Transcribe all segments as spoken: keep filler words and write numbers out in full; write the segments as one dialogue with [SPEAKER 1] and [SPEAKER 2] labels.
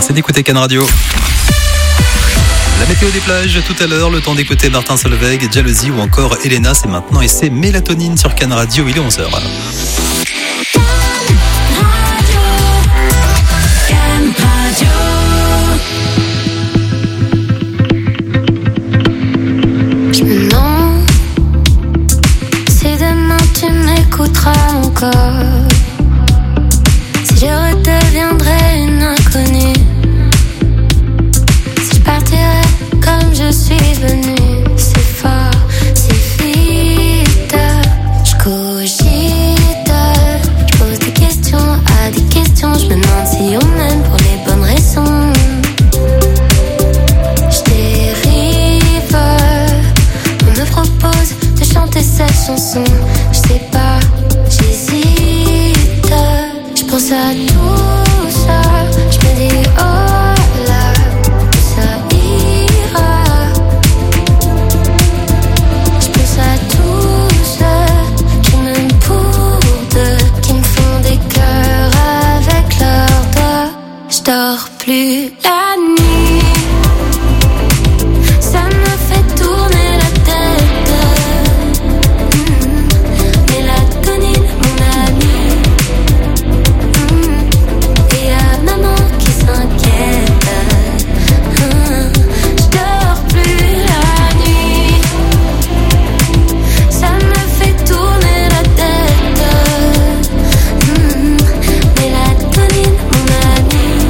[SPEAKER 1] Merci d'écouter Can Radio. La météo des plages tout à l'heure, le temps d'écouter Martin Solveig, Jalousie ou encore Elena, c'est maintenant et c'est Mélatonine sur Can Radio, il est onze heures.
[SPEAKER 2] Je me demande si demain tu m'écouteras encore, si je redeviendrai une inconnue, si je partirai comme je suis venue. C'est fort, c'est vite. Je cogite, je pose des questions à des questions. Je me demande si on m'aime pour les bonnes raisons. Je dérive, on me propose de chanter cette chanson. Je sais pas, j'hésite. Je pense à tout ça, je me dis oh là, ça ira. Je pense à tous ceux qui m'aiment pour deux, qui me font des cœurs avec leurs doigts. Je dors plus la nuit, ça me fait tourner la tête. Mmh. Mélatonine, mon amie. Mmh. Et y'a maman qui s'inquiète. Mmh. Je dors plus la nuit, ça me fait tourner la tête. Mmh. Mélatonine, mon amie.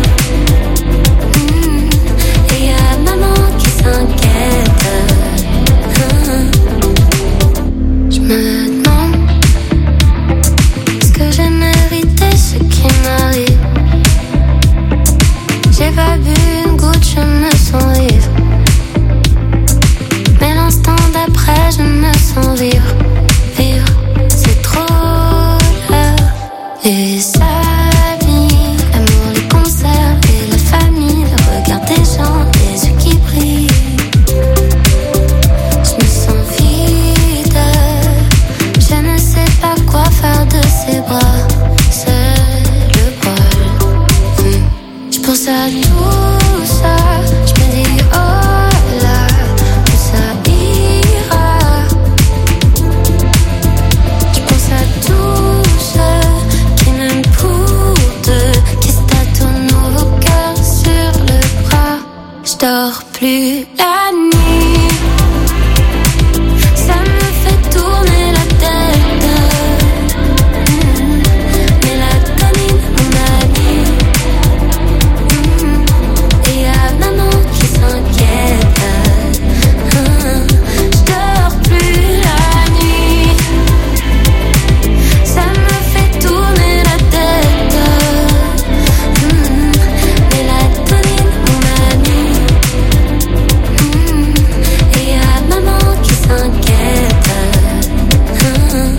[SPEAKER 2] Mmh. Et y'a maman qui s'inquiète. Mmh. Je me demande, est-ce que j'ai mérité ce qui m'arrive? J'ai pas bu une goutte, je me sens vivre. Mais l'instant d'après, je me sens vivre. Vivre, c'est trop l'heure. Les amis, l'amour, les concerts et la famille, le regard des gens, les yeux qui brillent. Je me sens vide, je ne sais pas quoi faire de ces bras. C'est le bol. Hmm. Je pense à tout ça, je me dis oh là, que ça ira. Je pense à tous ceux qui m'aiment pour deux, qui se tatouent nos cœurs sur le bras. Je dors plus la nuit, ça me fait tourner la tête. Mmh. Mélatonine, mon amie. Mmh. Et y'a maman qui s'inquiète. Mmh. Je dors plus la nuit, ça me fait tourner la tête. Mmh. Mélatonine, mon amie. Mmh. Et y'a maman qui s'inquiète. Mmh.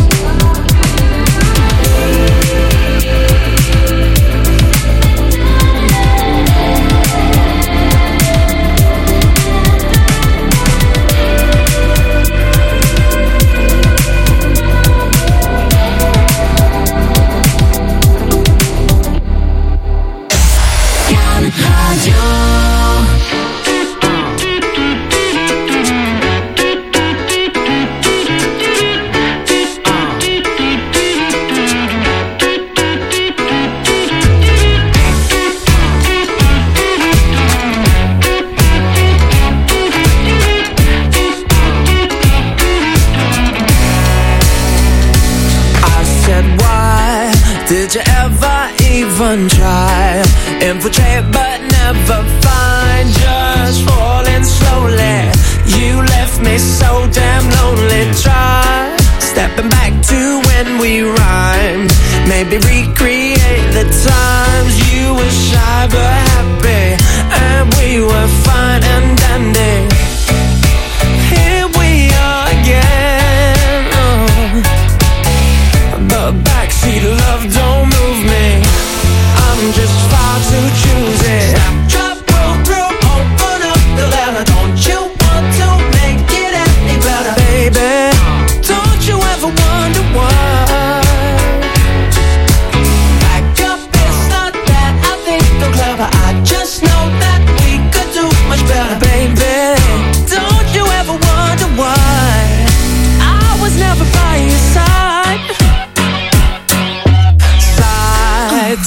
[SPEAKER 3] I said, why did you ever even try? Infiltrate but never find. Just falling slowly, you left me so damn lonely. Try stepping back to when we rhymed. Maybe recreate the times you were shy but happy, and we were fine and dandy. Here we are again. Oh. The backseat love don't move me, I'm just far too choosy. Drop, roll through, open up the letter. Don't you want to make it any better? Baby, don't you ever wonder why? Back up, it's not that I think I'm clever.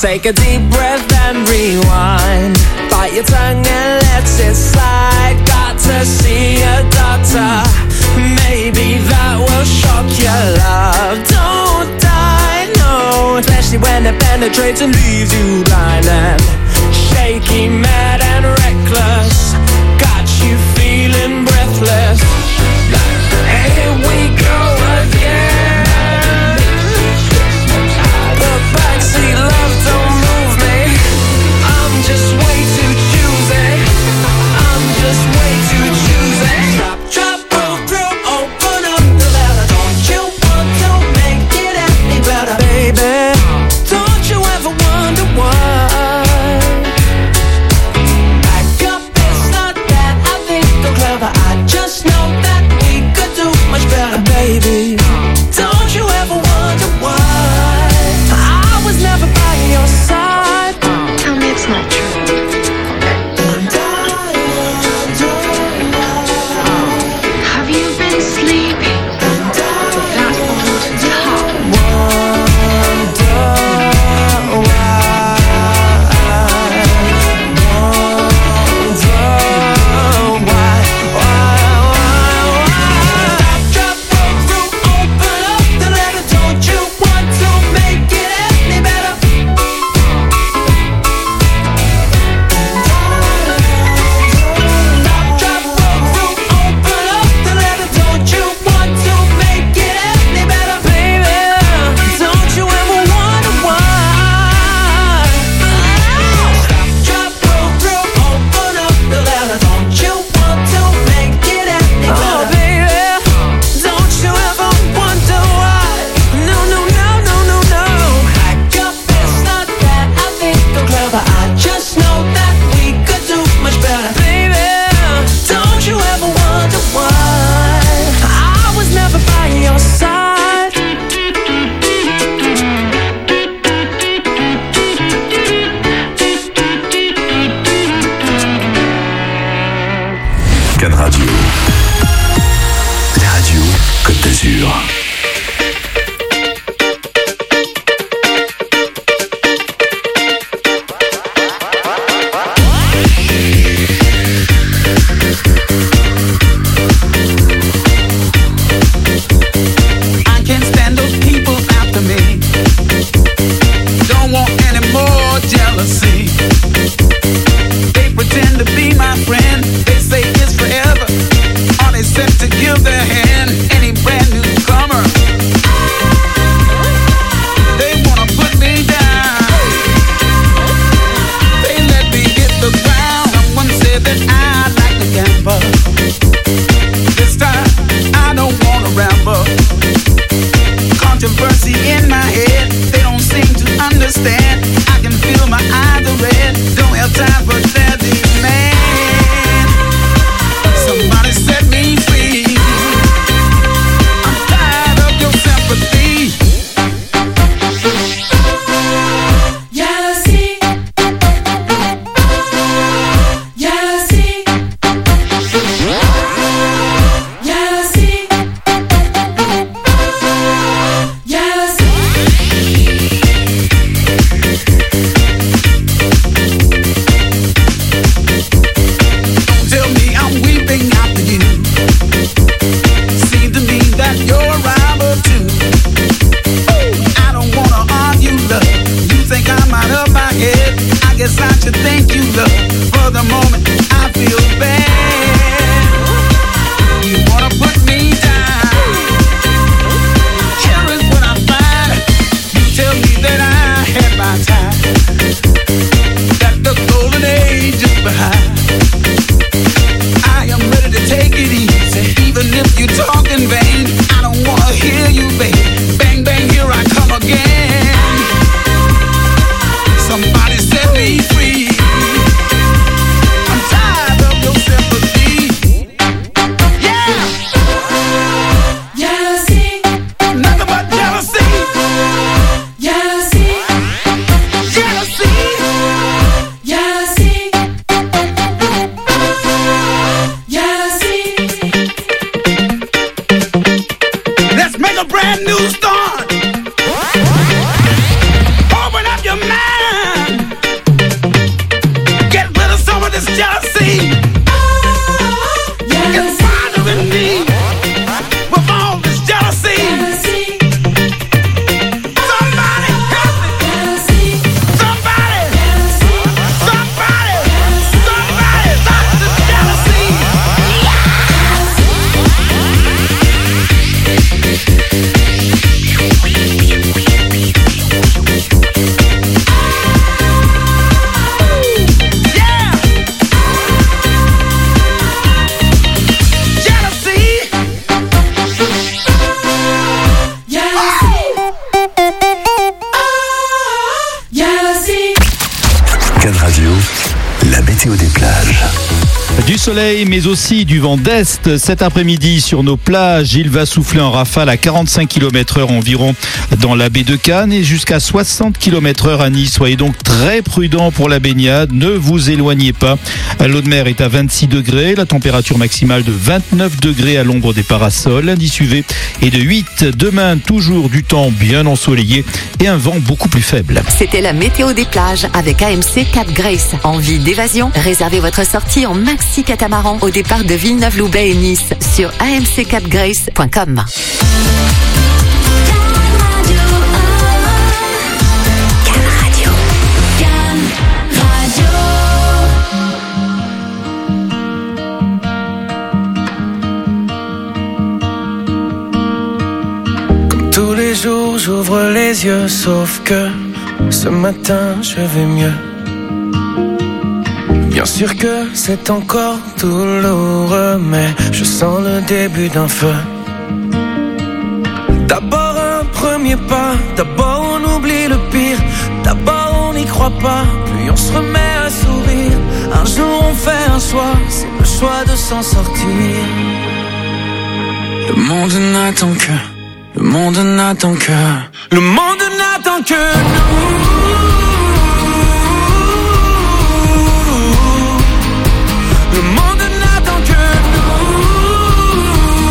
[SPEAKER 3] Take a deep breath and rewind. Bite your tongue and let it slide. Got to see a doctor. Maybe that will shock your love. Don't die, no. Especially when it penetrates and leaves you blind and shaky, mad and reckless. Got you feeling breathless. Here we go again. The backseat love don't move me. I'm just way too choosy. I'm just way too choosy. Stop, drop, roll through, open up the letter. Don't you want to make it any better, baby? Don't you ever wonder why? Back up, it's not that I think I'm clever. I just know that we could do much better, baby. Don't you ever wonder why? I was never by your side.
[SPEAKER 2] Tell me it's not true. Have you been sleeping? That old top.
[SPEAKER 4] Somebody set me free. I'm tired. Can Radio, la météo des plages.
[SPEAKER 5] Du soleil, mais aussi du vent d'est. Cet après-midi, sur nos plages, il va souffler en rafale à quarante-cinq kilomètres heure environ dans la baie de Cannes et jusqu'à soixante kilomètres heure à Nice. Soyez donc très prudents pour la baignade. Ne vous éloignez pas. L'eau de mer est à vingt-six degrés. La température maximale de vingt-neuf degrés à l'ombre des parasols. L'indice U V est de huit. Demain, toujours du temps bien ensoleillé et un vent beaucoup plus faible.
[SPEAKER 6] C'était la météo des plages avec A M C Cap Grace. Envie d'évasion? Réservez votre sortie en maxi catamaran au départ de Villeneuve-Loubet et Nice sur a m c cap grace point com.
[SPEAKER 3] Comme tous les jours, j'ouvre les yeux, sauf que ce matin, je vais mieux. Bien sûr que c'est encore douloureux, mais je sens le début d'un feu. D'abord un premier pas, d'abord on oublie le pire, d'abord on n'y croit pas, puis on se remet à sourire. Un jour on fait un choix, c'est le choix de s'en sortir. Le monde n'attend que, le monde n'attend que, le monde n'attend que nous. Le monde n'attend que nous.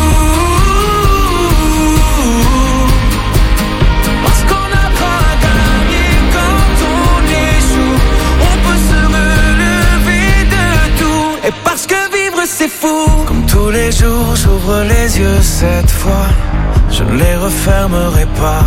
[SPEAKER 3] Parce qu'on apprend à gagner quand on échoue. On peut se relever de tout. Et parce que vivre c'est fou. Comme tous les jours j'ouvre les yeux cette fois. Je ne les refermerai pas.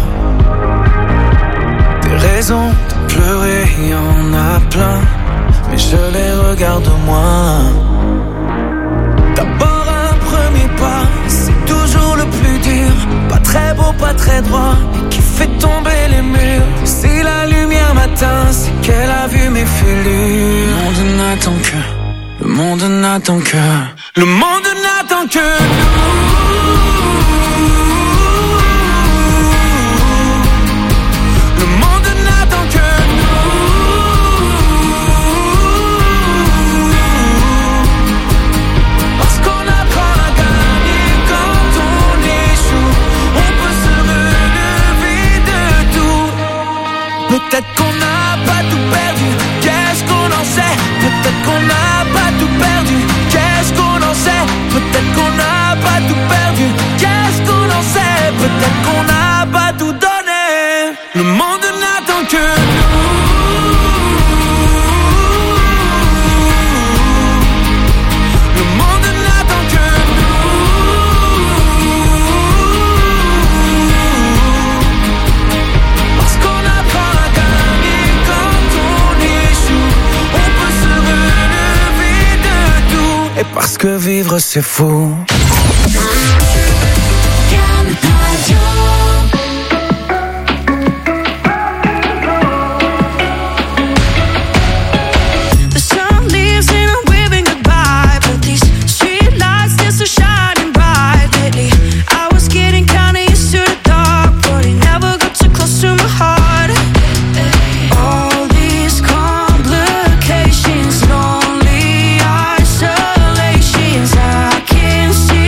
[SPEAKER 3] Des raisons de pleurer, il y en a plein. Mais je les regarde moins. D'abord un premier pas, c'est toujours le plus dur. Pas très beau, pas très droit, et qui fait tomber les murs. Si la lumière m'atteint, c'est qu'elle a vu mes fêlures. Le monde n'attend que, le monde n'attend que, le monde n'attend que nous. Le monde n'attend que peut-être qu'on n'a pas tout perdu, qu'est-ce qu'on en sait? Peut-être qu'on n'a pas tout perdu, qu'est-ce qu'on en sait? Peut-être qu'on n'a pas tout perdu, qu'est-ce qu'on en sait? Peut-être qu'on n'a pas tout donné. Le monde n'attend que nous. Le monde n'attend que parce qu'on apprend à gagner quand on échoue. On peut se relever de tout. Et parce que vivre c'est fou.
[SPEAKER 7] Complications, lonely isolations, I can see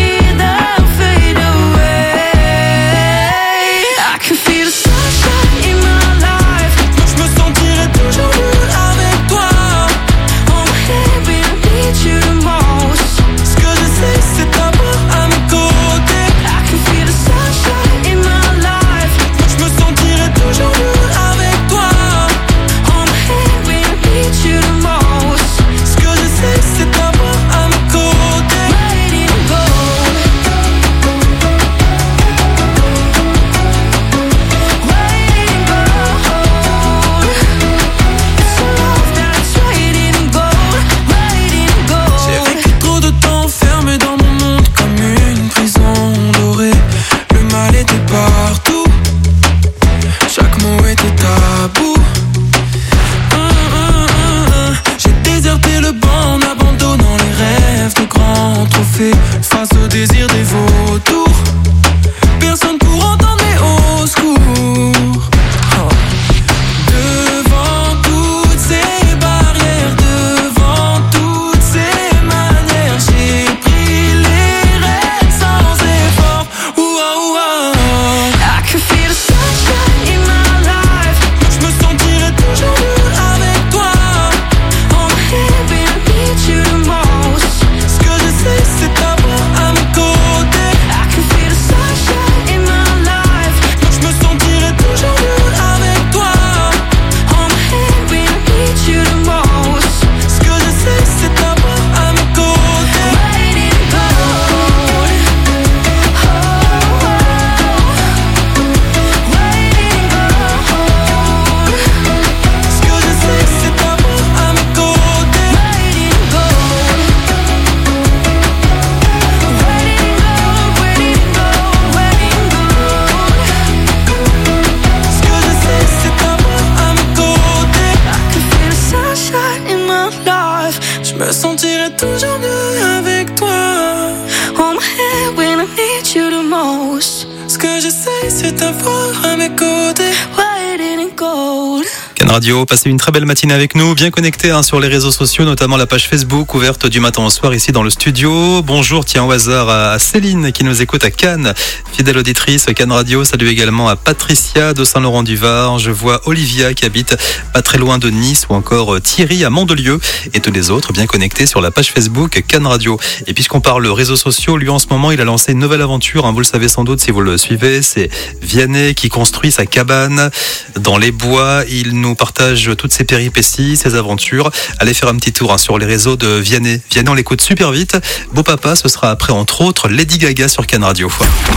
[SPEAKER 3] me sentirai toujours mieux avec toi.
[SPEAKER 2] Hold my hand when I need you the most.
[SPEAKER 3] Ce que j'essaie, c'est t'avoir à mes côtés.
[SPEAKER 2] White and gold.
[SPEAKER 1] Can Radio, passez une très belle matinée avec nous, bien connectés hein, sur les réseaux sociaux, notamment la page Facebook ouverte du matin au soir ici dans le studio. Bonjour, tiens au hasard à Céline qui nous écoute à Cannes, fidèle auditrice Can Radio. Salut également à Patricia de Saint-Laurent-du-Var. Je vois Olivia qui habite pas très loin de Nice ou encore Thierry à Mandelieu et tous les autres bien connectés sur la page Facebook Can Radio. Et puisqu'on parle réseaux sociaux, lui en ce moment il a lancé une nouvelle aventure, hein, vous le savez sans doute si vous le suivez, c'est Vianney qui construit sa cabane dans les bois. Il nous partage toutes ses péripéties, ses aventures. Allez faire un petit tour hein, sur les réseaux de Vianney. Vianney, on l'écoute super vite. Beau Papa, ce sera après entre autres Lady Gaga sur Can Radio.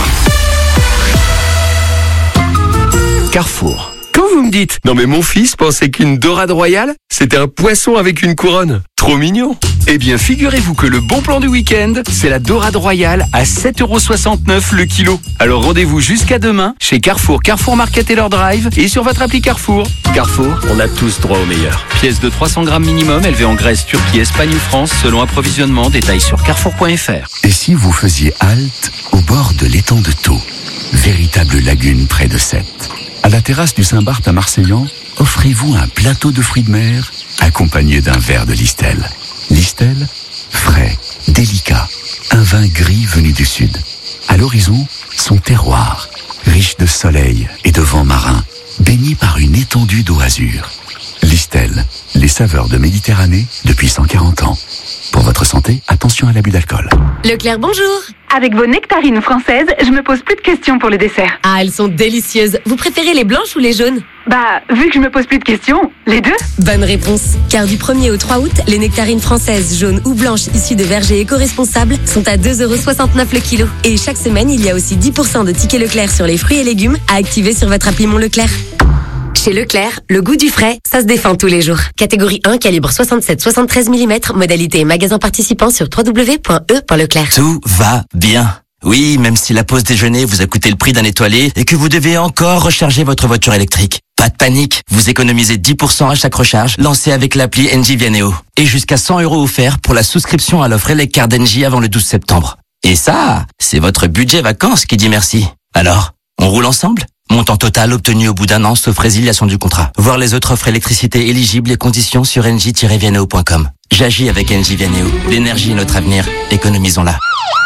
[SPEAKER 4] Carrefour. Quand vous me dites « Non mais mon fils pensait qu'une dorade royale, c'était un poisson avec une couronne. Trop mignon !» Eh bien, figurez-vous que le bon plan du week-end, c'est la dorade royale à sept euros soixante-neuf le kilo. Alors rendez-vous jusqu'à demain chez Carrefour, Carrefour Market et leur drive et sur votre appli Carrefour. Carrefour, on a tous droit au meilleur. Pièce de trois cents grammes minimum, élevée en Grèce, Turquie, Espagne ou France, selon approvisionnement. Détails sur carrefour point f r.
[SPEAKER 7] Et si vous faisiez halte au bord de l'étang de Thau, véritable lagune près de Sète. À la terrasse du Saint-Barth à Marseillan, offrez-vous un plateau de fruits de mer accompagné d'un verre de Listel. Listel, frais, délicat, un vin gris venu du sud. À l'horizon, son terroir, riche de soleil et de vent marin, baigné par une étendue d'eau azur. Listel, les saveurs de Méditerranée depuis cent quarante ans. Pour votre santé, attention à l'abus d'alcool.
[SPEAKER 8] Leclerc, bonjour.
[SPEAKER 9] Avec vos nectarines françaises, je me pose plus de questions pour le dessert.
[SPEAKER 8] Ah, elles sont délicieuses. Vous préférez les blanches ou les jaunes?
[SPEAKER 9] Bah, vu que je me pose plus de questions, les deux.
[SPEAKER 8] Bonne réponse. Car du premier au trois août, les nectarines françaises, jaunes ou blanches issues de vergers éco-responsables sont à deux euros soixante-neuf le kilo. Et chaque semaine, il y a aussi dix pour cent de tickets Leclerc sur les fruits et légumes à activer sur votre appli Mon Leclerc. Chez Leclerc, le goût du frais, ça se défend tous les jours. Catégorie un, calibre soixante-sept soixante-treize millimètres, modalité magasin participant sur w w w point e point leclerc.
[SPEAKER 10] Tout va bien. Oui, même si la pause déjeuner vous a coûté le prix d'un étoilé et que vous devez encore recharger votre voiture électrique. Pas de panique, vous économisez dix pour cent à chaque recharge, lancée avec l'appli Engie Vianney. Et jusqu'à cent euros offerts pour la souscription à l'offre Eleccar d'Engie avant le douze septembre. Et ça, c'est votre budget vacances qui dit merci. Alors, on roule ensemble ? Montant total obtenu au bout d'un an, sauf résiliation du contrat. Voir les autres offres électricité éligibles et conditions sur engie tiret vianney point com. J'agis avec Engie Vianney. L'énergie est notre avenir. Économisons-la.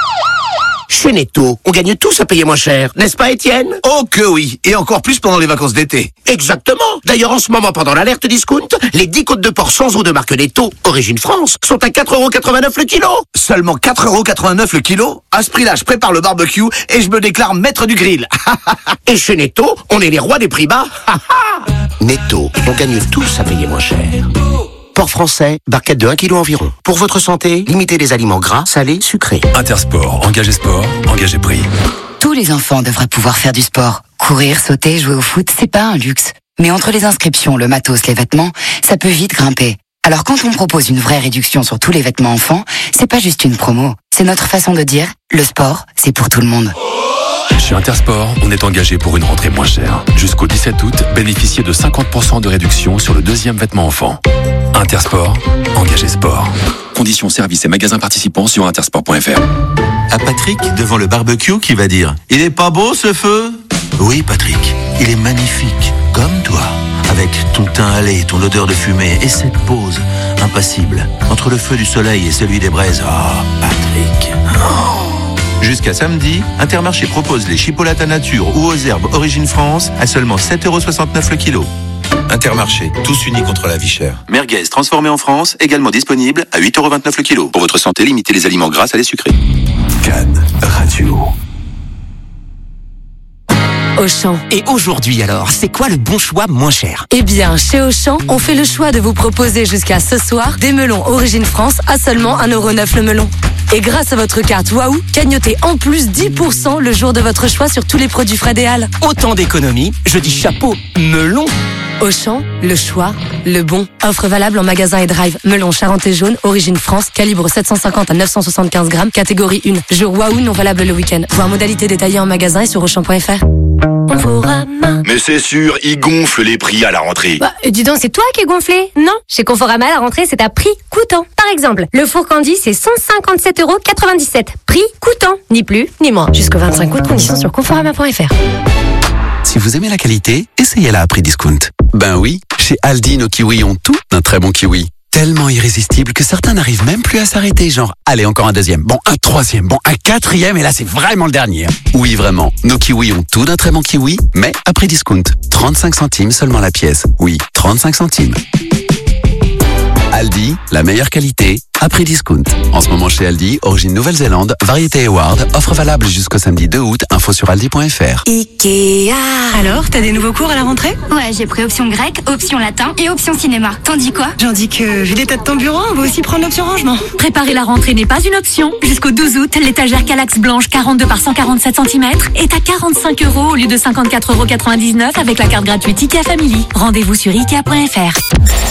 [SPEAKER 11] Chez Netto, on gagne tous à payer moins cher, n'est-ce pas Étienne?
[SPEAKER 12] Oh que oui, et encore plus pendant les vacances d'été.
[SPEAKER 11] Exactement. D'ailleurs, en ce moment, pendant l'alerte discount, les dix côtes de porc sans eau de marque Netto, origine France, sont à quatre euros quatre-vingt-neuf le kilo.
[SPEAKER 12] Seulement quatre euros quatre-vingt-neuf le kilo? À ce prix-là, je prépare le barbecue et je me déclare maître du grill.
[SPEAKER 11] Et chez Netto, on est les rois des prix bas. Netto, on gagne tous à payer moins cher. Porc français, barquette de un kilo environ. Pour votre santé, limitez les aliments gras, salés, sucrés.
[SPEAKER 4] Intersport, engagez sport, engagez prix.
[SPEAKER 13] Tous les enfants devraient pouvoir faire du sport. Courir, sauter, jouer au foot, c'est pas un luxe. Mais entre les inscriptions, le matos, les vêtements, ça peut vite grimper. Alors quand on propose une vraie réduction sur tous les vêtements enfants, c'est pas juste une promo. C'est notre façon de dire, le sport, c'est pour tout le monde.
[SPEAKER 4] Chez Intersport, on est engagé pour une rentrée moins chère. Jusqu'au dix-sept août, bénéficiez de cinquante pour cent de réduction sur le deuxième vêtement enfant. Intersport, engagé sport. Conditions, services et magasins participants sur intersport point f r.
[SPEAKER 14] À Patrick, devant le barbecue, qui va dire « Il est pas beau ce feu ?» Oui Patrick, il est magnifique, comme toi. Avec ton teint hâlé, ton odeur de fumée et cette pause impassible entre le feu du soleil et celui des braises. Oh, Patrick. Oh. Jusqu'à samedi, Intermarché propose les chipolatas nature ou aux herbes Origine France à seulement sept euros soixante-neuf le kilo. Intermarché, tous unis contre la vie chère. Merguez transformé en France, également disponible à huit euros vingt-neuf le kilo. Pour votre santé, limitez les aliments gras à les sucrés.
[SPEAKER 4] Can Radio.
[SPEAKER 15] Auchan.
[SPEAKER 16] Et aujourd'hui alors, c'est quoi le bon choix moins cher?
[SPEAKER 15] Eh bien, chez Auchan, on fait le choix de vous proposer jusqu'à ce soir des melons Origine France à seulement un euro neuf le melon. Et grâce à votre carte Waouh, cagnotez en plus dix pour cent le jour de votre choix sur tous les produits frais des Halles.
[SPEAKER 16] Autant d'économies, je dis chapeau, melon.
[SPEAKER 15] Auchan, le choix, le bon. Offre valable en magasin et drive. Melon Charentais jaune, origine France, calibre sept cent cinquante à neuf cent soixante-quinze grammes, catégorie un. Jour Waouh non valable le week-end. Voir modalité détaillée en magasin et sur auchan point f r.
[SPEAKER 17] Mais c'est sûr, ils gonflent les prix à la rentrée.
[SPEAKER 18] Bah, dis donc, c'est toi qui es gonflé? Non, chez Conforama, la rentrée, c'est à prix coûtant. Par exemple, le four Candy, c'est cent cinquante-sept euros quatre-vingt-dix-sept. Prix coûtant, ni plus, ni moins. Jusqu'au vingt-cinq août, conditions sur conforama point f r.
[SPEAKER 19] Si vous aimez la qualité, essayez-la à prix discount. Ben oui, chez Aldi, nos kiwis ont tout d'un très bon kiwi. Tellement irrésistible que certains n'arrivent même plus à s'arrêter, genre, allez, encore un deuxième, bon, un troisième, bon, un quatrième, et là, c'est vraiment le dernier. Oui, vraiment, nos kiwis ont tout d'un très bon kiwi, mais à prix discount. trente-cinq centimes seulement la pièce. Oui, trente-cinq centimes. Aldi, la meilleure qualité, à prix discount. En ce moment chez Aldi, origine Nouvelle-Zélande, variété Award, offre valable jusqu'au samedi deux août, info sur aldi point f r.
[SPEAKER 20] Ikea. Alors, t'as des nouveaux cours à la rentrée?
[SPEAKER 21] Ouais, j'ai pris option grec, option latin et option cinéma. T'en dis quoi?
[SPEAKER 20] J'en dis que, vu l'état de ton bureau, on va aussi prendre l'option rangement.
[SPEAKER 22] Préparer la rentrée n'est pas une option. Jusqu'au douze août, l'étagère Calax blanche quarante-deux par cent quarante-sept centimètres est à quarante-cinq euros au lieu de cinquante-quatre euros quatre-vingt-dix-neuf avec la carte gratuite Ikea Family. Rendez-vous sur ikea point f r.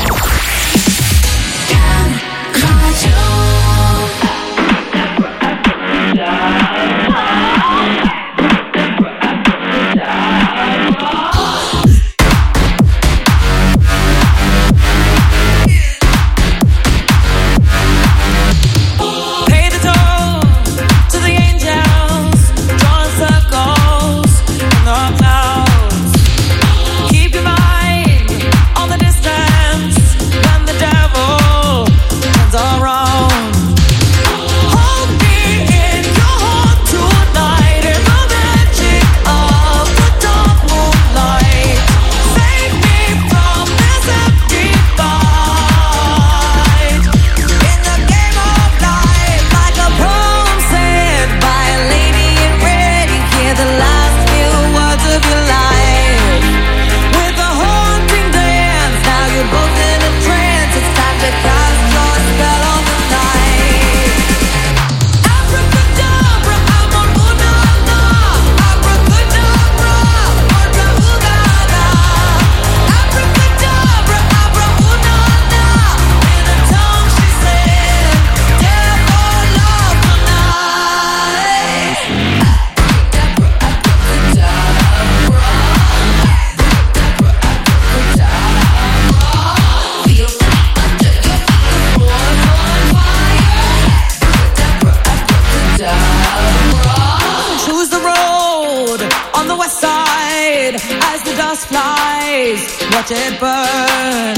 [SPEAKER 3] Watch it burn.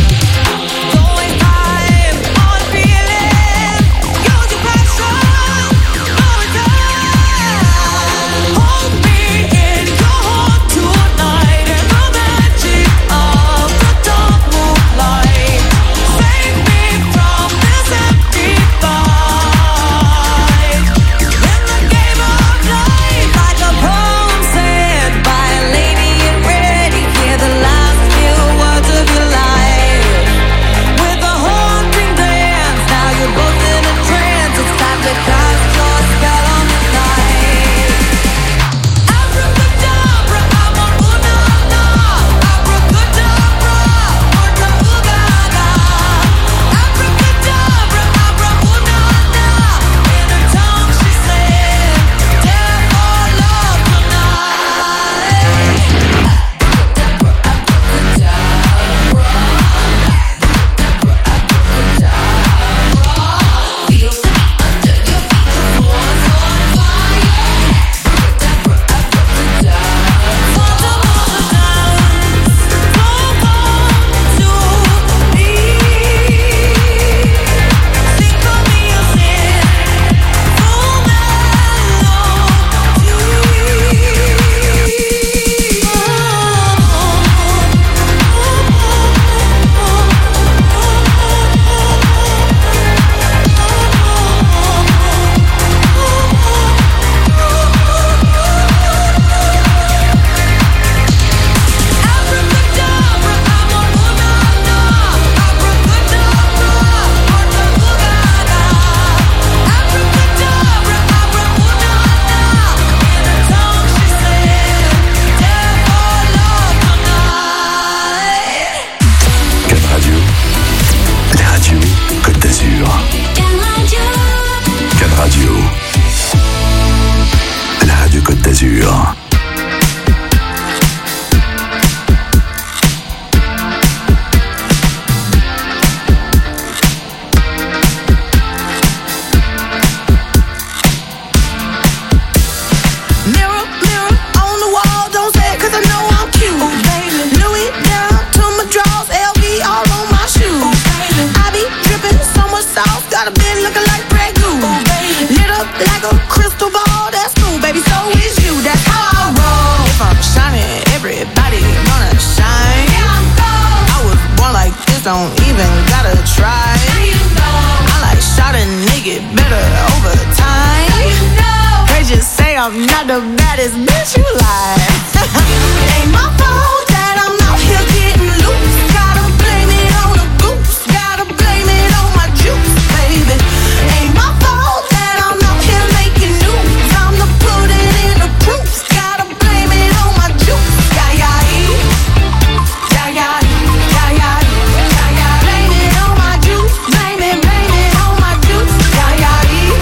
[SPEAKER 3] Life. gotta try. I like shot a nigga better over time. They just say I'm not the baddest bitch you like. Ain't my fault that I'm out here getting loose. Gotta blame it on the goose. Gotta blame it on my juice, baby. Ain't my fault that I'm out here making news. I'm the put it in the proof. Gotta blame it on my juice. Yeah, yeah, yeah, yeah, yeah, yeah, yeah. Blame it on my juice. Blame it, blame it on my juice. Yeah, yeah,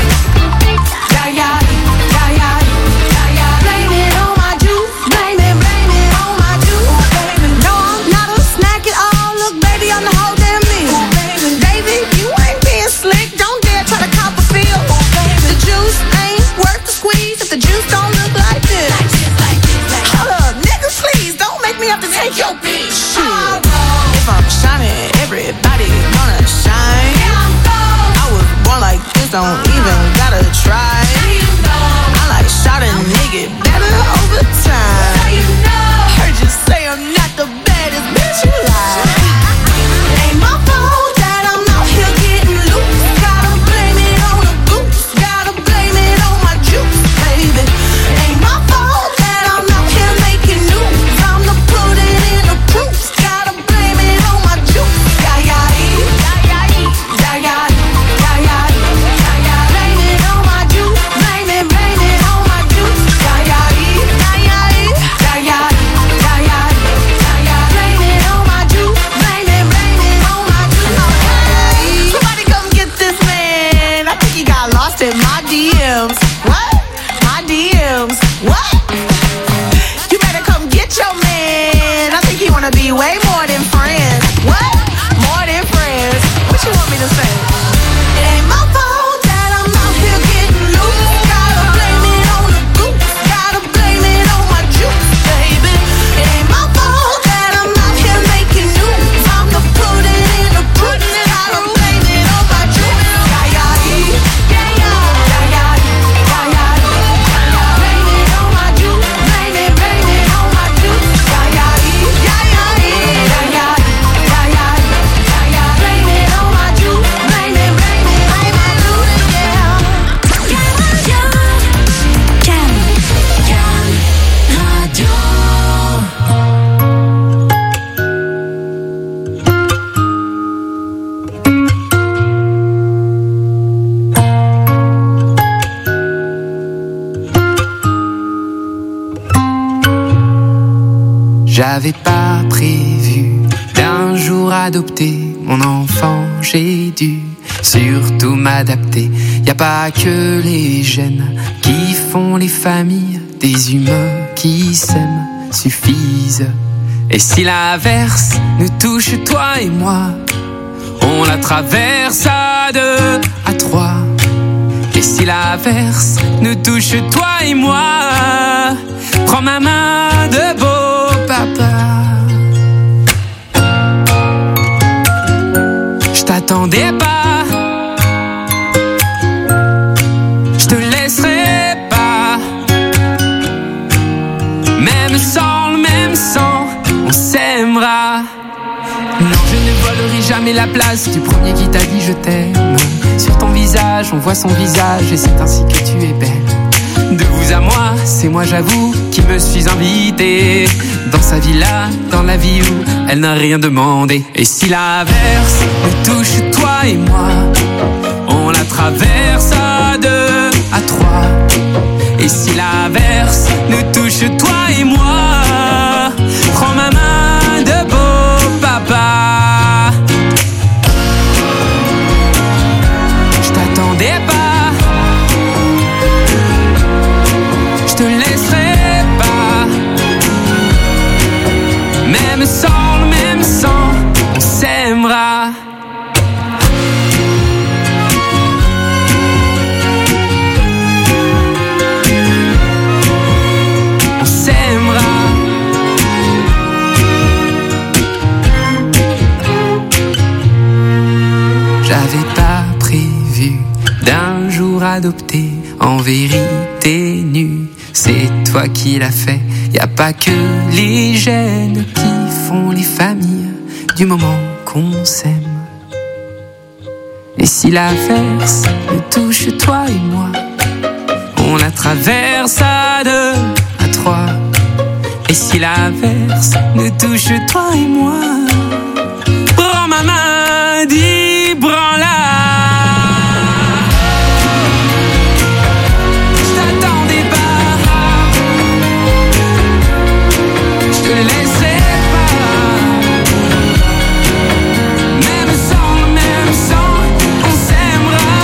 [SPEAKER 3] yeah, yeah, yeah, yeah, yeah. Blame it on my juice. Blame it, blame it on my juice. No, I'm not a snack at all. Look, baby, I'm the whole damn meal. David, you ain't being slick. Don't dare try to cop a feel. The juice ain't worth the squeeze if the juice don't look like this. Hold up, nigga, please don't make me have to take your bitch. Shit. If I'm shining, everybody gonna shine. I was born like this, don't even gotta try. I like shot a nigga better over time. Heard you say I'm not the baddest bitch you like. Ain't my fault that I'm out here getting loose. Gotta blame it on the goose. Gotta blame it on my juice, baby. Ain't my fault that I'm out here making news. I'm the put it in the proof. Gotta blame it on my juice. Yeah, yeah, yeah, yeah, yeah, yeah, yeah, yeah, yeah. Blame it on my juice. Blame it, blame it on my juice. Yeah, yeah, yeah, yeah, yeah, yeah, yeah, yeah, yeah. Blame it on my juice. Blame it, blame it on my juice. Somebody come get this man. I think he got lost in my D Ms. What? My D Ms. What? You better come get your man. I think he wanna be way more than friends. What? More than friends. What you want me to say? It ain't my fault that I'm out here getting loose. Gotta blame it on the goose. Gotta blame it on my juice, baby. It ain't my fault that I'm out here making news. I'm the put it in the proof. Gotta blame it on my juice. Yeah, yeah, yeah, yeah, yeah, yeah, yeah, yeah. Blame it on my juice. Blame it, blame it on my juice. Yeah, yeah, yeah, yeah, yeah, yeah, yeah, yeah, yeah. Blame it on my juice. Blame it, blame it on my juice.
[SPEAKER 5] J'avais pas prévu d'un jour adopter mon enfant, j'ai dû surtout m'adapter. Y a pas que les gènes qui font les familles, des humains qui s'aiment suffisent. Et si l'averse nous touche, toi et moi, on la traverse à deux, à trois. Et si l'averse nous touche, toi et moi, prends ma main de beau papa. Je t'attendais pas, je te laisserai pas. Même sans le même sang, on s'aimera. Non, je ne volerai jamais la place du premier qui t'a dit je t'aime. Sur ton visage, on voit son visage et c'est ainsi que tu es belle. De vous à moi, c'est moi j'avoue qui me suis invité dans sa villa, dans la vie où elle n'a rien demandé. Et si l'averse nous touche, toi et moi, on la traverse à deux, à trois. Et si l'averse nous touche, toi et moi, prends ma main de beau papa. Je t'attendais pas, je te laisserai pas. Même sans le même sang, on s'aimera. On s'aimera. J'avais pas prévu d'un jour adopter en vérité nue. C'est toi qui l'as fait. Y a pas que les gènes qui font les familles du moment qu'on s'aime. Et si l'averse nous touche toi et moi, on la traverse à deux, à trois. Et si l'averse nous touche toi et moi, prends ma main, dis prends-la. Je t'attendais pas, je te laisserai pas. Même sans, même sans, on s'aimera.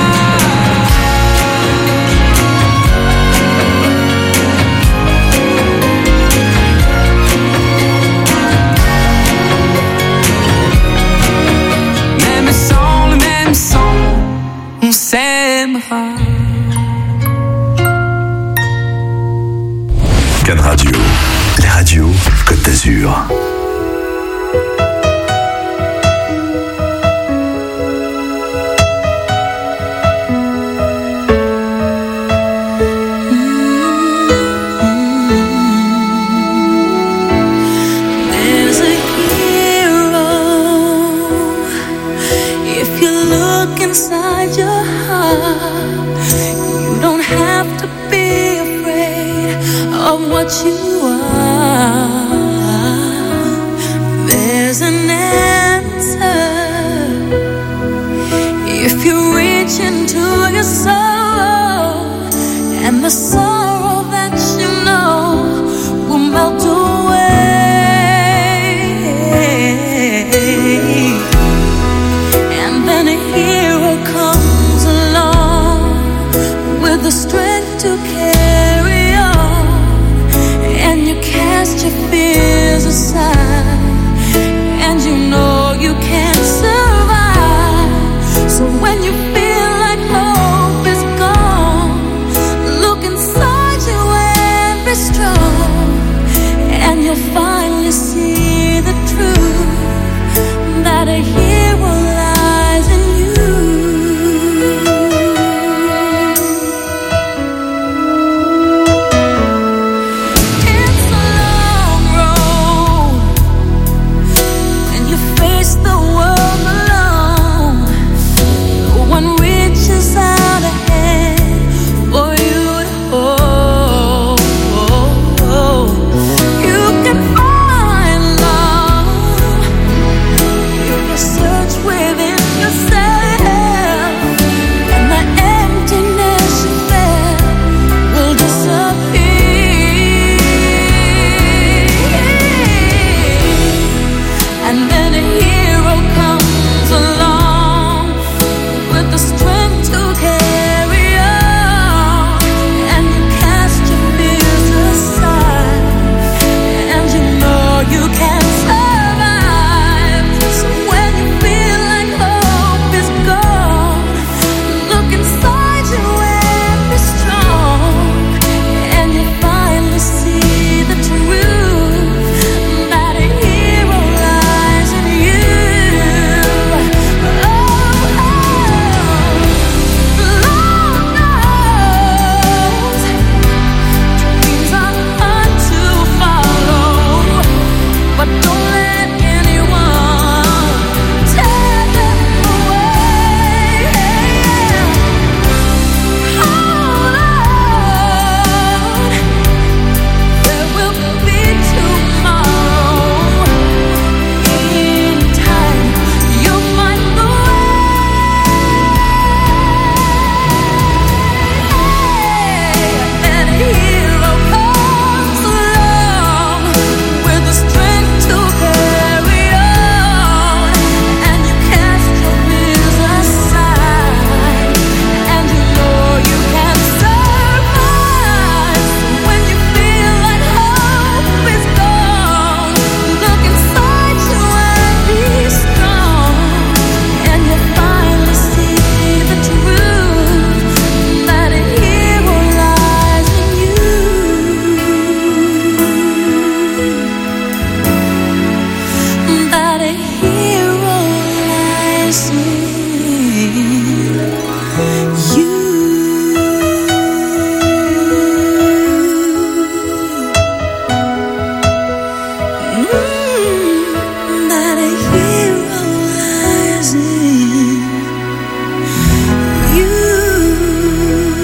[SPEAKER 5] Même sans le même sang, on s'aimera.
[SPEAKER 7] Cannes Radio, les radios Côte d'Azur.
[SPEAKER 3] There's a hero. If you look inside your heart, you don't have to be afraid of what you are. There's an answer. If you reach into your soul, and the sorrow that you know will melt away. And then a hero comes along with the strength to carry on, and you cast your fears aside, and you know you can survive. So when you feel like hope is gone, look inside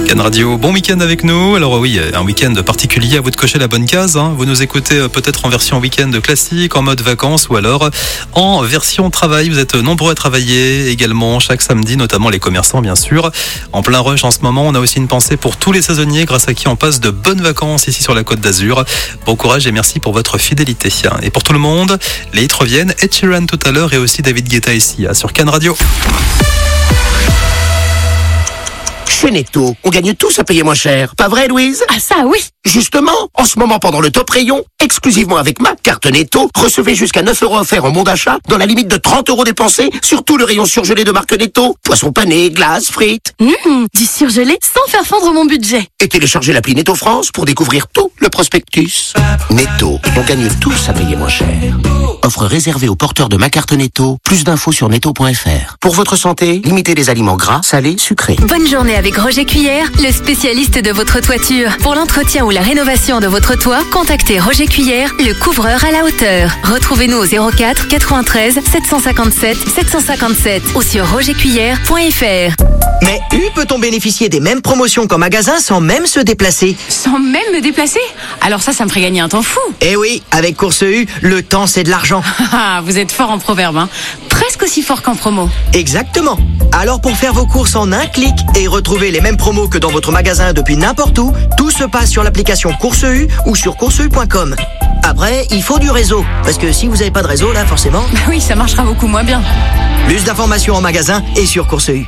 [SPEAKER 1] Can Radio. Bon week-end avec nous. Alors oui, un week-end particulier, à vous de cocher la bonne case. Hein. Vous nous écoutez peut-être en version week-end classique, en mode vacances ou alors en version travail. Vous êtes nombreux à travailler également chaque samedi, notamment les commerçants bien sûr. En plein rush en ce moment, on a aussi une pensée pour tous les saisonniers grâce à qui on passe de bonnes vacances ici sur la Côte d'Azur. Bon courage et merci pour votre fidélité. Et pour tout le monde, les hits reviennent. Ed Sheeran tout à l'heure et aussi David Guetta ici sur Can Radio.
[SPEAKER 11] Chez Netto, on gagne tous à payer moins cher. Pas vrai, Louise?
[SPEAKER 18] Ah ça, oui.
[SPEAKER 11] Justement, en ce moment pendant le top rayon, exclusivement avec ma carte Netto, recevez jusqu'à neuf euros offerts en bon d'achat dans la limite de trente euros dépensés sur tout le rayon surgelé de marque Netto. Poissons panés, glaces, frites.
[SPEAKER 20] Mmh, du surgelé sans faire fondre mon budget.
[SPEAKER 11] Et téléchargez l'appli Netto France pour découvrir tout le prospectus. Netto, on gagne tous à payer moins cher. Offre réservée aux porteurs de ma carte Netto. Plus d'infos sur netto point f r. Pour votre santé, limitez les aliments gras, salés, sucrés.
[SPEAKER 22] Bonne journée avec Roger Cuillère, le spécialiste de votre toiture. Pour l'entretien ou la rénovation de votre toit, contactez Roger Cuillère, le couvreur à la hauteur. Retrouvez-nous au zéro quatre quatre-vingt-treize sept cent cinquante-sept sept cent cinquante-sept ou sur roger cuillère point f r.
[SPEAKER 2] Mais U peut-on bénéficier des mêmes promotions qu'en magasin sans même se déplacer?
[SPEAKER 20] Sans même me déplacer? Alors ça, ça me ferait gagner un temps fou.
[SPEAKER 2] Eh oui, avec Course U, le temps c'est de l'argent.
[SPEAKER 20] Ah, vous êtes fort en proverbe, hein. Presque aussi fort qu'en promo.
[SPEAKER 2] Exactement. Alors pour faire vos courses en un clic et retrouver les mêmes promos que dans votre magasin depuis n'importe où, tout se passe sur l'application Course U ou sur course u point com. Après, il faut du réseau, parce que si vous n'avez pas de réseau là, forcément...
[SPEAKER 20] Bah oui, ça marchera beaucoup moins bien.
[SPEAKER 2] Plus d'informations en magasin et sur Course U.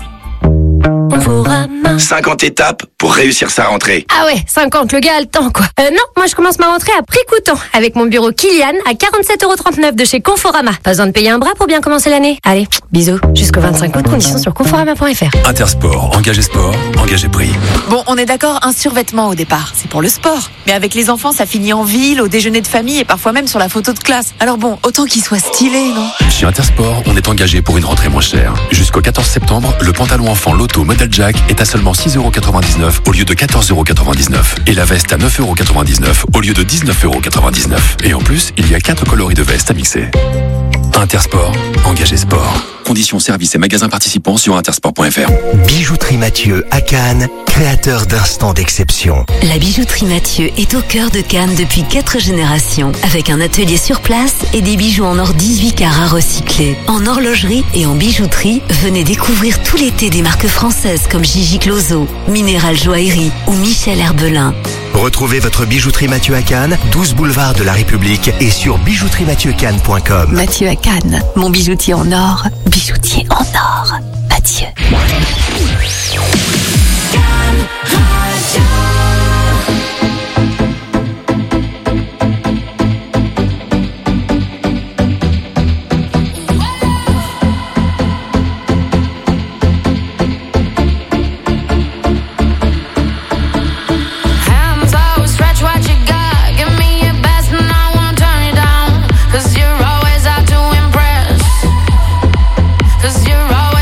[SPEAKER 17] cinquante étapes pour réussir sa rentrée.
[SPEAKER 18] Ah ouais, cinquante, le gars a le temps quoi. Euh, non, moi je commence ma rentrée à prix coûtant avec mon bureau Kilian à quarante-sept euros trente-neuf de chez Conforama. Pas besoin de payer un bras pour bien commencer l'année. Allez, bisous. Jusqu'au vingt-cinq août, conditions sur conforama point f r.
[SPEAKER 6] Intersport, engagé sport, engagé prix.
[SPEAKER 20] Bon, on est d'accord, un survêtement au départ, c'est pour le sport. Mais avec les enfants, ça finit en ville, au déjeuner de famille et parfois même sur la photo de classe. Alors bon, autant qu'il soit stylé, non?
[SPEAKER 6] Chez Intersport, on est engagé pour une rentrée moins chère. Jusqu'au quatorze septembre, le pantalon enfant Loto modèle Jack est à seulement six euros quatre-vingt-dix-neuf au lieu de quatorze euros quatre-vingt-dix-neuf. Et la veste à neuf euros quatre-vingt-dix-neuf au lieu de dix-neuf euros quatre-vingt-dix-neuf. Et en plus, il y a quatre coloris de veste à mixer. Intersport, engagé sport. Conditions, services et magasins participants sur intersport point f r.
[SPEAKER 23] Bijouterie Mathieu à Cannes, créateur d'instants d'exception.
[SPEAKER 24] La bijouterie Mathieu est au cœur de Cannes depuis quatre générations, avec un atelier sur place et des bijoux en or dix-huit carats recyclés. En horlogerie et en bijouterie, venez découvrir tout l'été des marques françaises comme Gigi Clozo, Minéral Joaillerie ou Michel Herbelin.
[SPEAKER 23] Retrouvez votre bijouterie Mathieu à Cannes, douze boulevard de la République et sur bijouterie mathieu cannes point com.
[SPEAKER 24] Mathieu à Cannes, mon bijoutier en or, bijoutier en or, Mathieu.
[SPEAKER 25] Cause you're always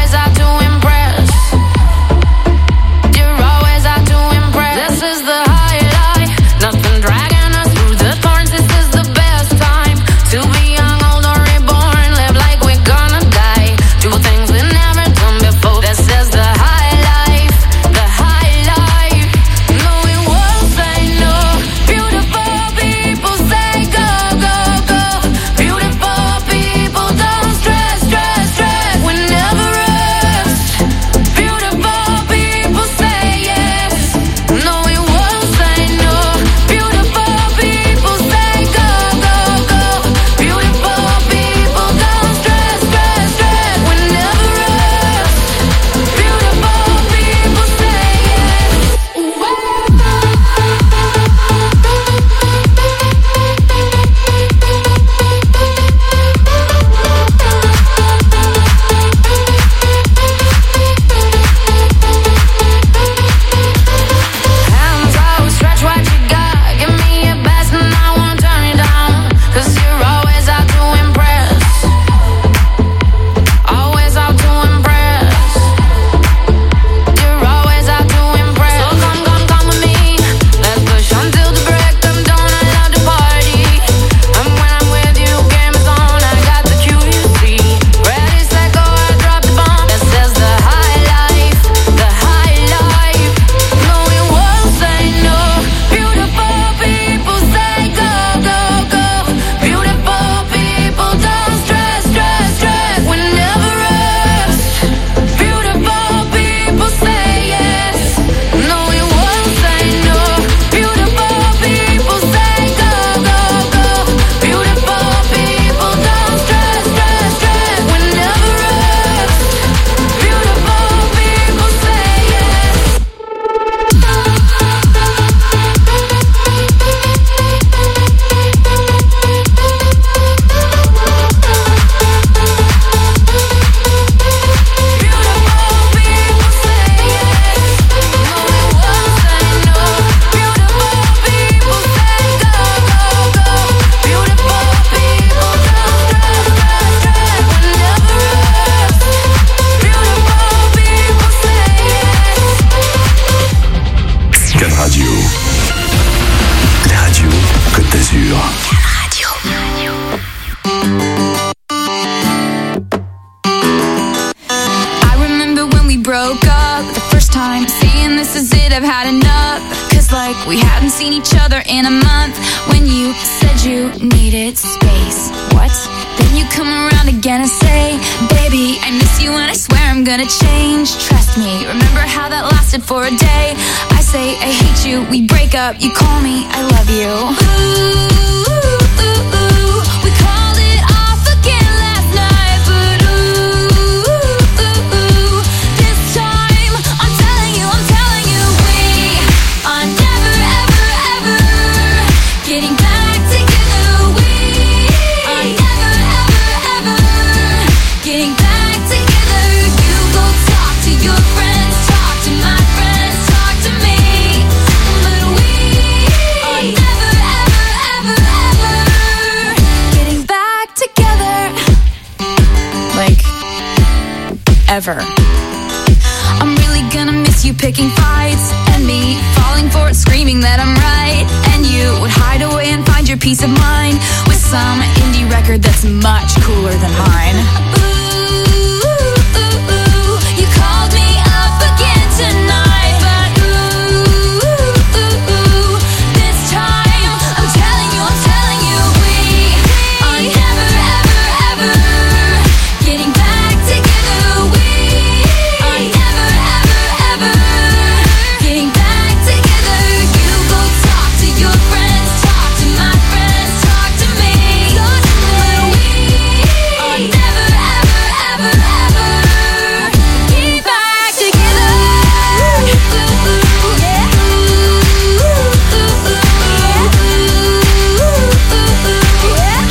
[SPEAKER 8] broke up the first time, saying this is it, I've had enough. Cause like we hadn't seen each other in a month. When you said you needed space, what? Then you come around again and say, baby, I miss you and I swear I'm gonna change. Trust me, remember how that lasted for a day? I say I hate you, we break up, you call me, I love you. Ooh, ooh, ooh, ooh. We called it off again last night, but ooh, ooh, ooh, ooh. This time, I'm telling you, I'm telling you, we are never, ever, ever getting back together. We are never, ever, ever getting back together. You go talk to your friends, talk to my friends, talk to me. But we are never, ever, ever, ever getting back together. Like, ever. I'm really gonna miss you picking fights, and me falling for it, screaming that I'm right. And you would hide away and find your peace of mind with some indie record that's much cooler than mine. Ooh, ooh, ooh, you called me up again tonight, but ooh, ooh, ooh, this time, I'm telling you, I'm telling you, we are never, ever, ever getting back together. We are never, ever, ever getting back together. You go talk to your friends, talk to my friends, talk to me. But we are never, ever, ever, ever getting back together. Ooh, ooh, yeah. Ooh, ooh, ooh, yeah. Ooh, ooh, ooh, yeah.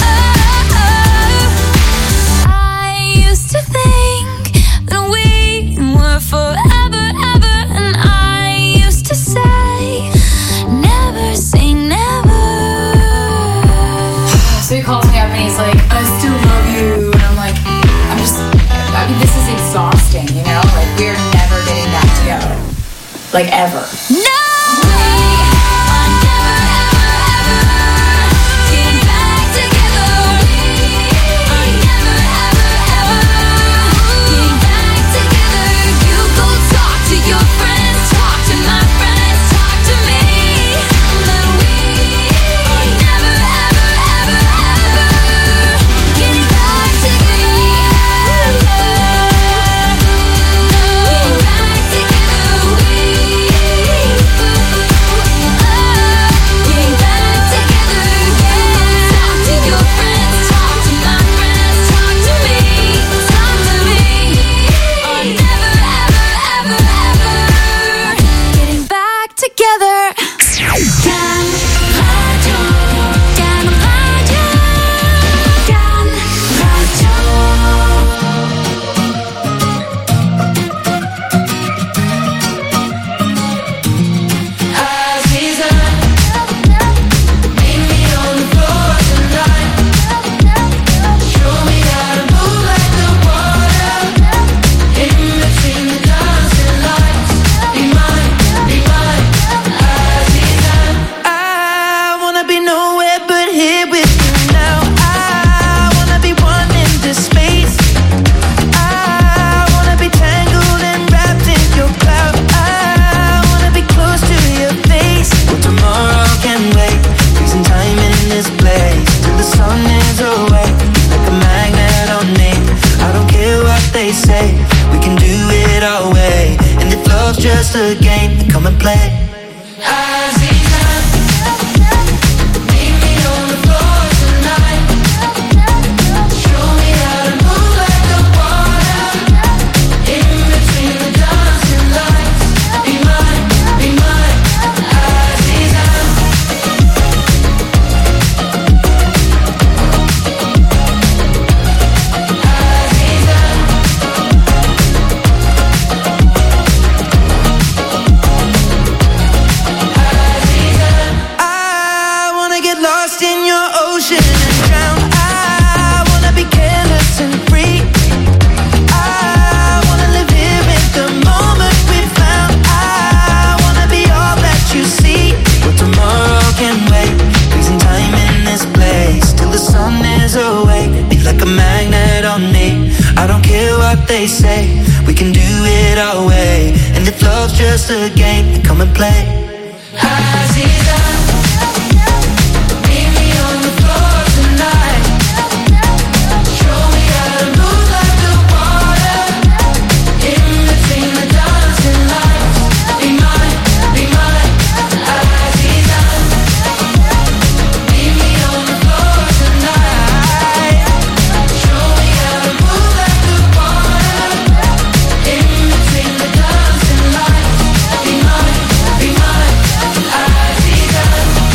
[SPEAKER 8] Oh, I used to think that we were forever, ever, and I used to say, never say never.
[SPEAKER 20] So he calls me up and he's like, I still love you. And I'm like, I'm just, I mean, this is exhausting, you know? Like, we're never getting back together. Like, ever.
[SPEAKER 8] No! We are never, ever, ever getting back together. We are never, ever, ever getting back together. You go talk to your friends, talk to my friends, talk to me. But we are never, ever, ever, ever getting back together. Getting back together. We getting back together. Yeah. Talk to your friends, talk to my friends, talk to me, talk to me. Are never, ever, ever, ever getting back together. Can Radio, Can Radio, Can Radio.
[SPEAKER 3] Aziza, meet me on the floor tonight. Show me how to move like the water. In between the dancing lights. Be mine, be mine, Aziza. I wanna be nowhere but here with you now. I wanna be one in this space. I wanna be tangled and wrapped in your cloud. I wanna be close to your face. Well, tomorrow can wait. Freezing time in this place till the sun is away. Like a magnet on me. I don't care what they say. We can do it our way. And if love's just a game, then come and play. Aziza, meet me on the floor tonight. Show me how to move like the water. In between the dancing lights. Be mine, be mine, Aziza. Aziza. can do it our way. And if love's just a game, then come and play. Aziza, meet me on the floor tonight. Show me how to move like the water. In between the dancing lights. Be mine, be mine, Aziza. Meet me on the floor tonight. Show me how to move like the water. In between the dancing lights. Be mine, be mine, Aziza.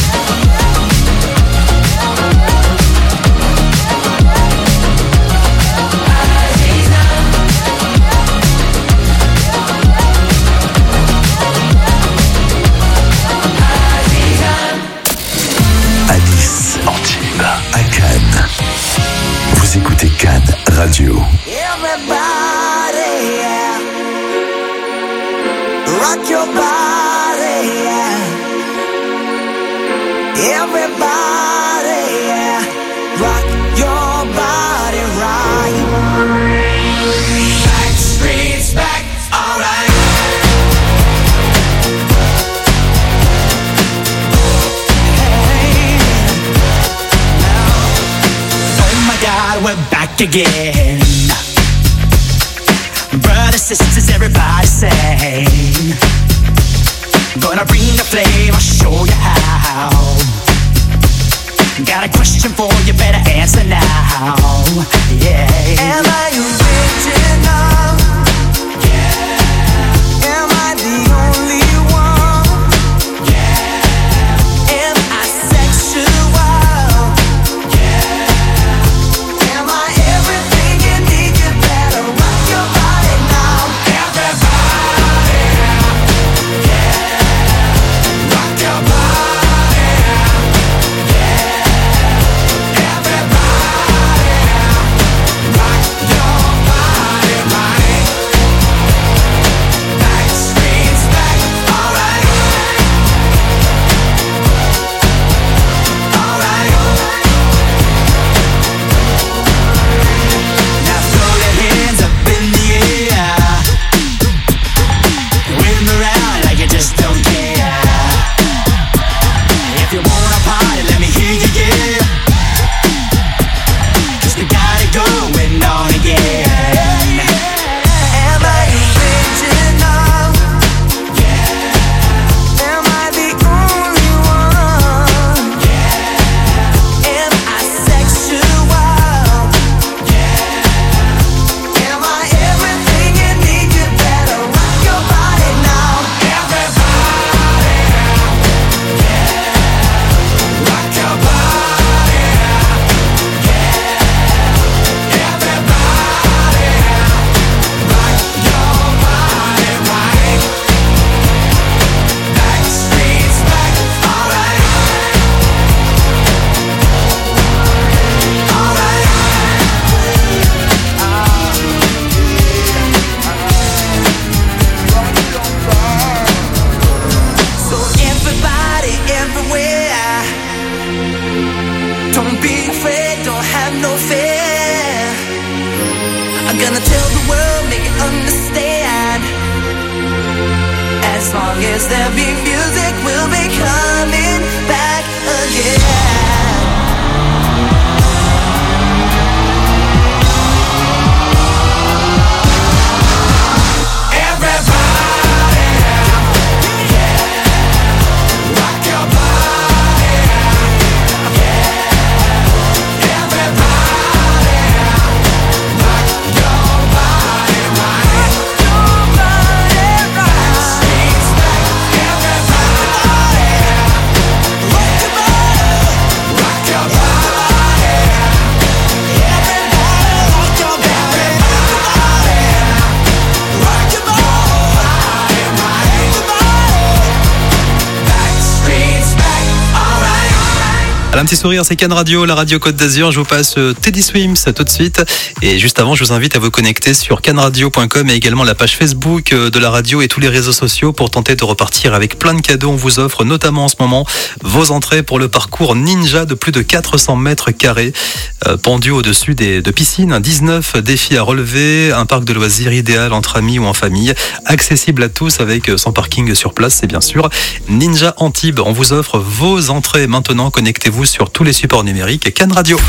[SPEAKER 7] À Nice, Antibes, à Cannes. Vous écoutez Cannes Radio.
[SPEAKER 3] Everybody, yeah. Rock your body, yeah. Everybody, yeah. Rock your body right. Back streets back, alright. Hey, now, oh my God, we're back again. Brothers, sisters, everybody sing. Gonna bring the flame, I'll show you how. Got a question for you, better answer now. Yeah. Am I original? Yeah. Am I the only one? Yeah. Am I sexual? Yeah. Am I everything you need? You better rock your body now. Everybody, yeah. Rock your body, yeah. Everybody, rock your body right.
[SPEAKER 1] Un petit sourire, c'est Cannes Radio, la radio Côte d'Azur. Je vous passe Teddy Swims tout de suite. Et juste avant, je vous invite à vous connecter sur cannes radio point com et également la page Facebook de la radio et tous les réseaux sociaux pour tenter de repartir avec plein de cadeaux. On vous offre notamment en ce moment vos entrées pour le parcours Ninja de plus de quatre cents mètres carrés, euh, pendu au-dessus des, de piscines. dix-neuf défis à relever, un parc de loisirs idéal entre amis ou en famille, accessible à tous avec son parking sur place, c'est bien sûr Ninja Antibes. On vous offre vos entrées maintenant. Connectez-vous sur tous les supports numériques Cannes Radio.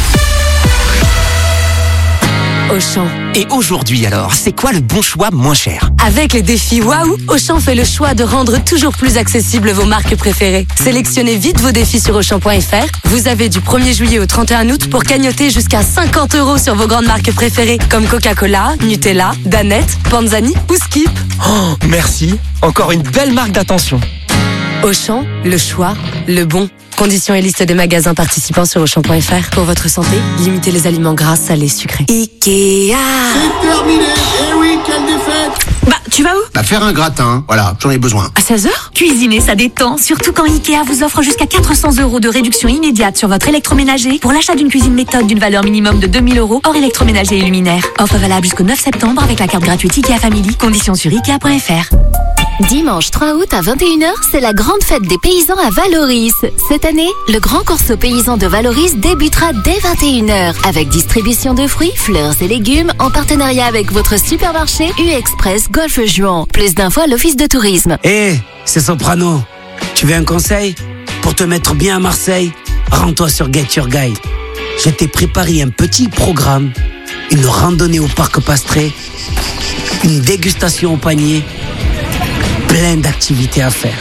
[SPEAKER 16] Auchan. Et aujourd'hui alors, c'est quoi le bon choix moins cher?
[SPEAKER 15] Avec les défis Waouh, Auchan fait le choix de rendre toujours plus accessibles vos marques préférées. Sélectionnez vite vos défis sur auchan point f r. Vous avez du premier juillet au trente et un août pour cagnotter jusqu'à cinquante euros sur vos grandes marques préférées comme Coca-Cola, Nutella, Danette, Panzani ou Skip.
[SPEAKER 16] Oh, merci. Encore une belle marque d'attention.
[SPEAKER 15] Auchan, le choix, le bon. Conditions et liste des magasins participants sur auchan point f r. Pour votre santé, limitez les aliments gras, salés, sucrés. Ikea.
[SPEAKER 9] C'est terminé. Eh oui, quelle défaite.
[SPEAKER 22] Bah, tu vas où?
[SPEAKER 9] Bah, faire un gratin. Voilà, j'en ai besoin.
[SPEAKER 22] À seize heures? Cuisiner, ça détend. Surtout quand Ikea vous offre jusqu'à quatre cents euros de réduction immédiate sur votre électroménager pour l'achat d'une cuisine méthode d'une valeur minimum de deux mille euros hors électroménager et luminaire. Offre valable jusqu'au neuf septembre avec la carte gratuite Ikea Family. Conditions sur ikea point f r.
[SPEAKER 24] Dimanche trois août à vingt et une heures, c'est la grande fête des paysans à Valoris. Cette année, le grand corso paysan de Valoris débutera dès vingt et une heures avec distribution de fruits, fleurs et légumes en partenariat avec votre supermarché U-Express Golfe Juan. Plus d'infos à l'office de tourisme.
[SPEAKER 10] Hé, hey, c'est Soprano. Tu veux un conseil? Pour te mettre bien à Marseille, rends-toi sur Get Your Guide. Je t'ai préparé un petit programme, une randonnée au parc Pastré, une dégustation au panier, plein d'activités à faire.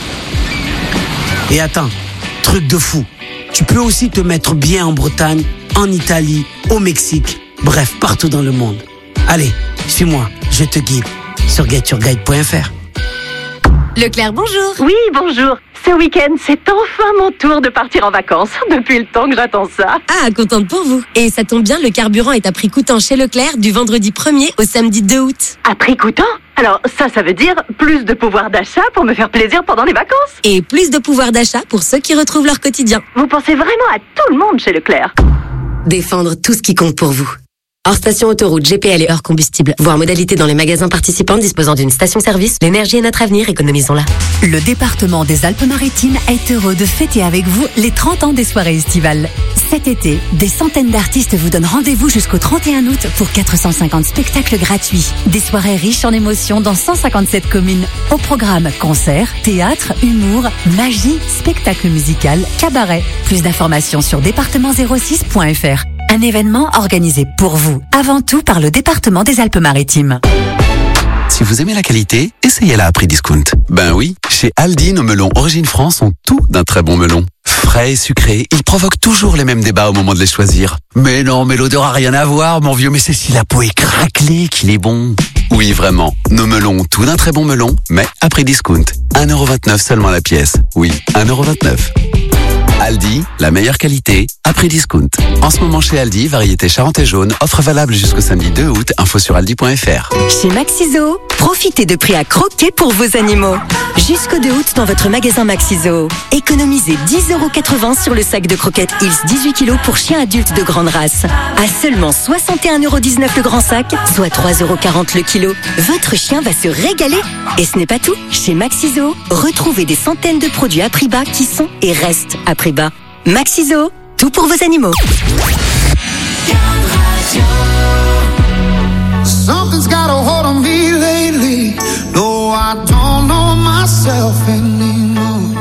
[SPEAKER 10] Et attends, truc de fou, tu peux aussi te mettre bien en Bretagne, en Italie, au Mexique, bref, partout dans le monde. Allez, suis-moi, je te guide sur get your guide point f r.
[SPEAKER 15] Leclerc, bonjour.
[SPEAKER 12] Oui, bonjour. Ce week-end, c'est enfin mon tour de partir en vacances. Depuis le temps que j'attends ça.
[SPEAKER 15] Ah, contente pour vous. Et ça tombe bien, le carburant est à prix coûtant chez Leclerc du vendredi premier au samedi deux août.
[SPEAKER 12] À prix coûtant? Alors ça, ça veut dire plus de pouvoir d'achat pour me faire plaisir pendant les vacances.
[SPEAKER 15] Et plus de pouvoir d'achat pour ceux qui retrouvent leur quotidien.
[SPEAKER 12] Vous pensez vraiment à tout le monde chez Leclerc?
[SPEAKER 15] Défendre tout ce qui compte pour vous. Hors station autoroute, G P L et hors combustible. Voir modalité dans les magasins participants disposant d'une station-service. L'énergie est notre avenir, économisons-la.
[SPEAKER 13] Le département des Alpes-Maritimes est heureux de fêter avec vous les trente ans des soirées estivales. Cet été, des centaines d'artistes vous donnent rendez-vous jusqu'au trente et un août pour quatre cent cinquante spectacles gratuits. Des soirées riches en émotions dans cent cinquante-sept communes. Au programme concerts, théâtre, humour, magie, spectacle musical, cabaret. Plus d'informations sur département zéro six point f r. Un événement organisé pour vous, avant tout par le département des Alpes-Maritimes.
[SPEAKER 19] Si vous aimez la qualité, essayez-la à prix discount. Ben oui, chez Aldi, nos melons Origine France ont tout d'un très bon melon. Frais et sucrés, ils provoquent toujours les mêmes débats au moment de les choisir. Mais non, mais l'odeur a rien à voir, mon vieux, mais c'est si la peau est craquelée qu'il est bon. Oui, vraiment, nos melons ont tout d'un très bon melon, mais à prix discount. un euro vingt-neuf seulement la pièce. Oui, un euro vingt-neuf. Aldi, la meilleure qualité, à prix discount. En ce moment chez Aldi, variété Charente et jaune, offre valable jusqu'au samedi deux août, info sur aldi point f r.
[SPEAKER 13] Chez Maxiso, profitez de prix à croquer pour vos animaux. Jusqu'au deux août dans votre magasin Maxiso. Économisez dix euros quatre-vingts sur le sac de croquettes Hills dix-huit kilos pour chiens adultes de grande race. À seulement soixante et un euros dix-neuf le grand sac, soit trois euros quarante le kilo. Votre chien va se régaler. Et ce n'est pas tout. Chez Maxiso, retrouvez des centaines de produits à prix bas qui sont et restent à prix bas. Maxiso, tout pour vos animaux.
[SPEAKER 9] Something's got a hold on me lately. No, I don't know myself anymore.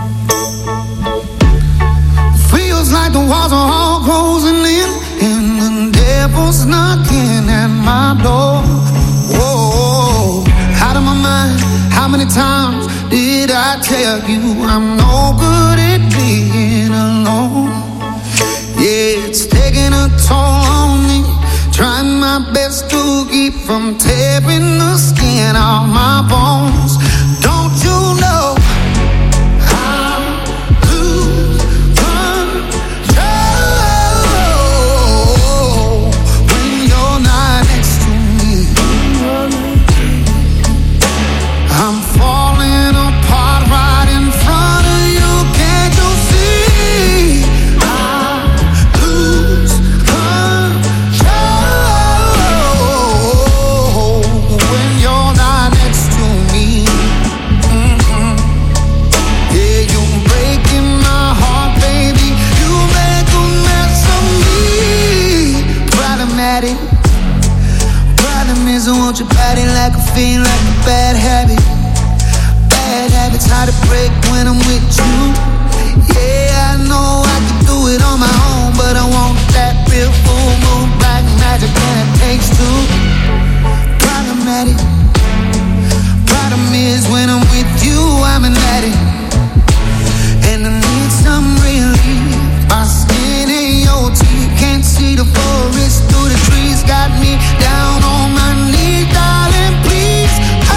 [SPEAKER 9] Feels like the walls are all closing in, and the devil's knocking at my door. Whoa, out of my mind. How many times did I tell you I'm no good at being alone? Yeah, it's taking a toll on me. Trying my best to keep from tearing the skin off my bones. Don't you know I lose control when you're not next to me? I'm falling apart right in front of you. Can't you see caffeine like a bad habit. Bad habits hard to break when I'm with you.